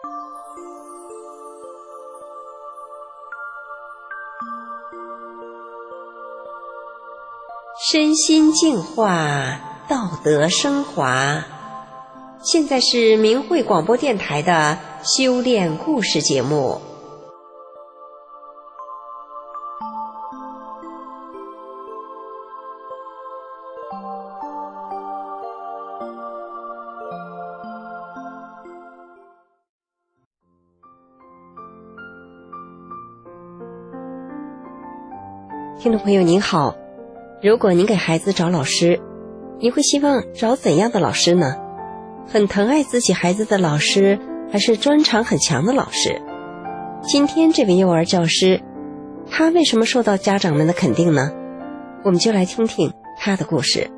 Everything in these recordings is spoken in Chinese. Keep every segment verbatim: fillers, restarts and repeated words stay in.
身心净化，道德升华。现在是明慧广播电台的修炼故事节目。听众朋友您好，如果您给孩子找老师，你会希望找怎样的老师呢？很疼爱自己孩子的老师，还是专长很强的老师？今天这位幼儿教师，他为什么受到家长们的肯定呢？我们就来听听他的故事。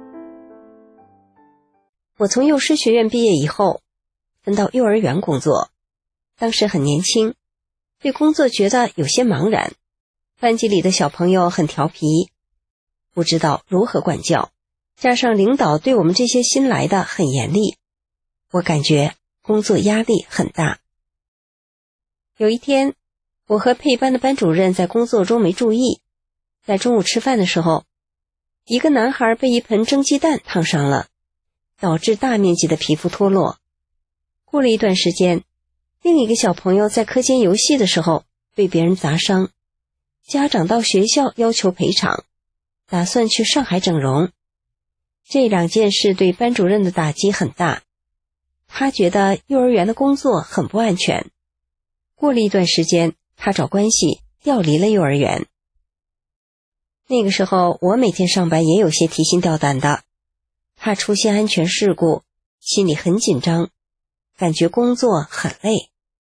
我从幼师学院毕业以后，分到幼儿园工作，当时很年轻，对工作觉得有些茫然。班级里的小朋友很调皮，不知道如何管教，加上领导对我们这些新来的很严厉，我感觉工作压力很大。有一天，我和配班的班主任在工作中没注意，在中午吃饭的时候，一个男孩被一盆蒸鸡蛋烫伤了，导致大面积的皮肤脱落。过了一段时间，另一个小朋友在课间游戏的时候被别人砸伤，家长到学校要求赔偿，打算去上海整容。这两件事对班主任的打击很大，他觉得幼儿园的工作很不安全。过了一段时间，他找关系调离了幼儿园。那个时候我每天上班也有些提心吊胆的，怕出现安全事故，心里很紧张，感觉工作很累。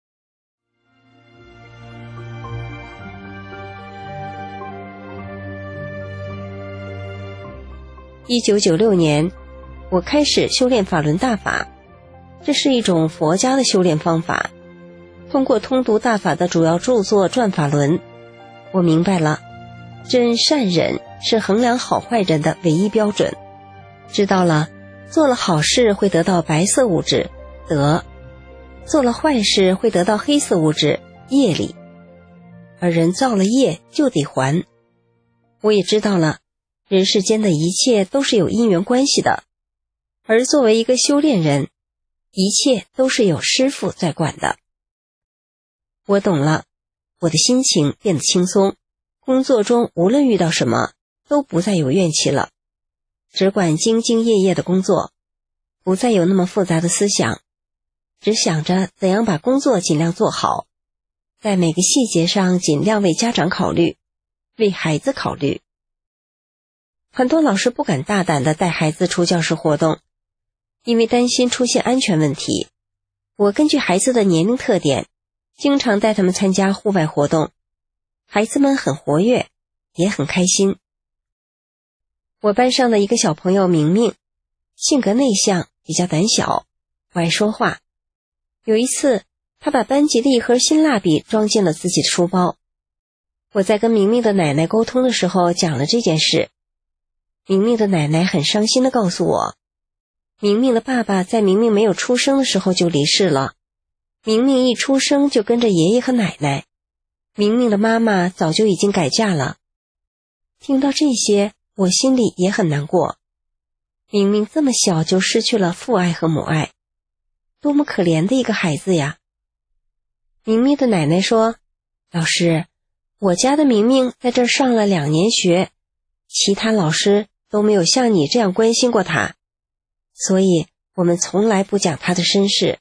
一九九六年，我开始修炼法轮大法，这是一种佛家的修炼方法。通过通读大法的主要著作《转法轮》，我明白了，真善忍是衡量好坏人的唯一标准。知道了，做了好事会得到白色物质德，做了坏事会得到黑色物质业力，而人造了业就得还。我也知道了，人世间的一切都是有因缘关系的，而作为一个修炼人，一切都是有师父在管的。我懂了，我的心情变得轻松，工作中无论遇到什么都不再有怨气了，只管兢兢业业的工作，不再有那么复杂的思想，只想着怎样把工作尽量做好，在每个细节上尽量为家长考虑，为孩子考虑。很多老师不敢大胆地带孩子出教室活动，因为担心出现安全问题。我根据孩子的年龄特点，经常带他们参加户外活动，孩子们很活跃，也很开心。我班上的一个小朋友明明，性格内向，比较胆小，不爱说话。有一次，他把班级的一盒新蜡笔装进了自己的书包。我在跟明明的奶奶沟通的时候讲了这件事。明明的奶奶很伤心地告诉我，明明的爸爸在明明没有出生的时候就离世了，明明一出生就跟着爷爷和奶奶，明明的妈妈早就已经改嫁了。听到这些，我心里也很难过。明明这么小就失去了父爱和母爱，多么可怜的一个孩子呀。明明的奶奶说，老师，我家的明明在这儿上了两年学，其他老师都没有像你这样关心过他，所以我们从来不讲他的身世。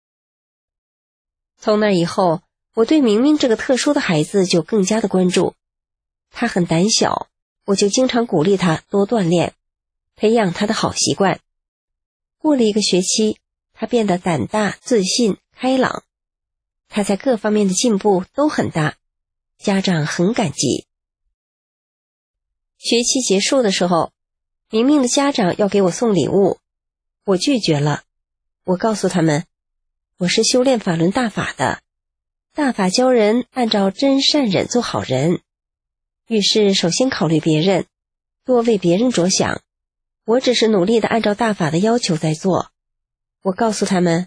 从那以后，我对明明这个特殊的孩子就更加的关注。他很胆小，我就经常鼓励他多锻炼，培养他的好习惯。过了一个学期，他变得胆大、自信、开朗，他在各方面的进步都很大，家长很感激。学期结束的时候，明明的家长要给我送礼物，我拒绝了。我告诉他们，我是修炼法轮大法的，大法教人按照真善忍做好人，遇事首先考虑别人，多为别人着想，我只是努力地按照大法的要求在做。我告诉他们，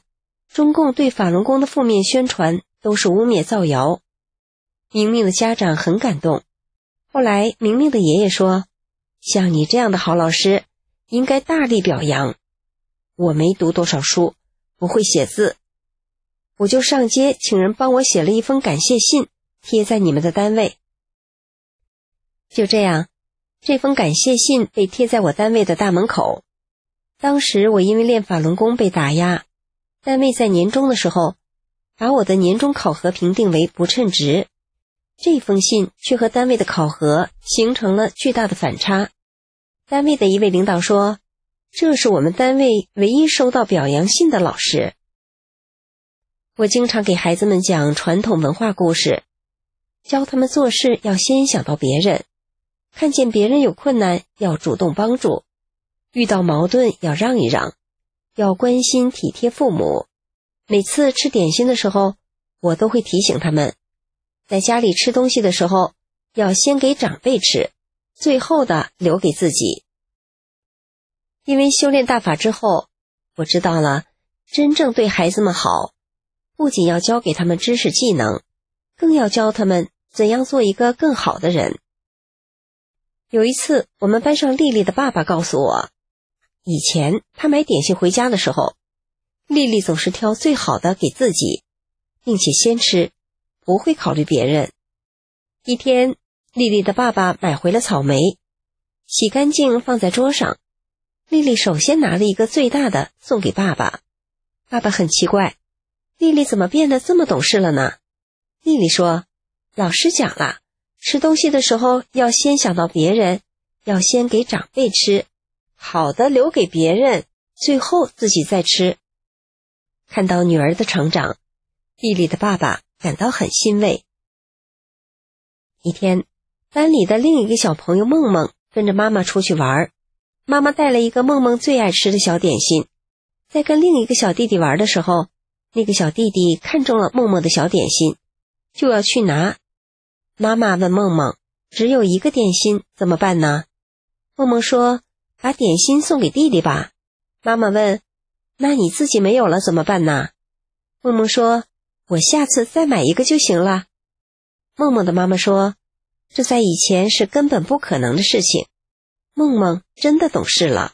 中共对法轮功的负面宣传都是污蔑造谣。明明的家长很感动。后来明明的爷爷说，像你这样的好老师应该大力表扬。我没读多少书，不会写字，我就上街请人帮我写了一封感谢信，贴在你们的单位。就这样，这封感谢信被贴在我单位的大门口。当时我因为练法轮功被打压，单位在年终的时候把我的年终考核评定为不称职，这封信却和单位的考核形成了巨大的反差。单位的一位领导说，这是我们单位唯一收到表扬信的老师。我经常给孩子们讲传统文化故事，教他们做事要先想到别人，看见别人有困难要主动帮助，遇到矛盾要让一让，要关心体贴父母。每次吃点心的时候，我都会提醒他们，在家里吃东西的时候要先给长辈吃，最后的留给自己。因为修炼大法之后，我知道了真正对孩子们好，不仅要教给他们知识技能，更要教他们怎样做一个更好的人。有一次，我们班上丽丽的爸爸告诉我，以前他买点心回家的时候，丽丽总是挑最好的给自己，并且先吃，不会考虑别人。一天，丽丽的爸爸买回了草莓，洗干净放在桌上，丽丽首先拿了一个最大的送给爸爸。爸爸很奇怪，丽丽怎么变得这么懂事了呢？丽丽说，老师讲了，吃东西的时候要先想到别人，要先给长辈吃，好的留给别人，最后自己再吃。看到女儿的成长，丽丽的爸爸感到很欣慰。一天，班里的另一个小朋友梦梦跟着妈妈出去玩，妈妈带了一个梦梦最爱吃的小点心。在跟另一个小弟弟玩的时候，那个小弟弟看中了梦梦的小点心，就要去拿。妈妈问梦梦，只有一个点心怎么办呢？梦梦说，把点心送给弟弟吧。妈妈问，那你自己没有了怎么办呢？梦梦说，我下次再买一个就行了。梦梦的妈妈说，这在以前是根本不可能的事情。梦梦真的懂事了。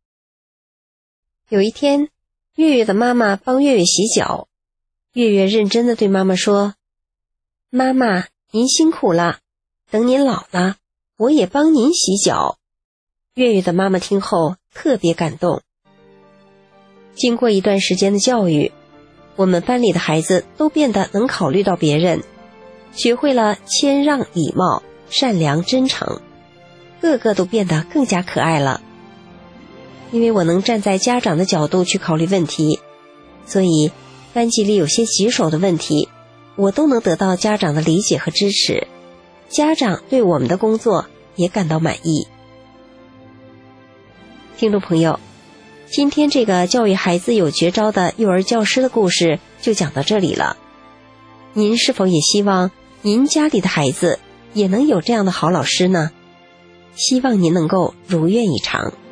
有一天，月月的妈妈帮月月洗脚，月月认真地对妈妈说，妈妈，您辛苦了，等您老了，我也帮您洗脚。月月的妈妈听后特别感动。经过一段时间的教育，我们班里的孩子都变得能考虑到别人，学会了谦让、礼貌、善良、真诚，个个都变得更加可爱了。因为我能站在家长的角度去考虑问题，所以班级里有些棘手的问题，我都能得到家长的理解和支持，家长对我们的工作也感到满意。听众朋友，今天这个教育孩子有绝招的幼儿教师的故事就讲到这里了。您是否也希望您家里的孩子也能有这样的好老师呢？希望您能够如愿以偿。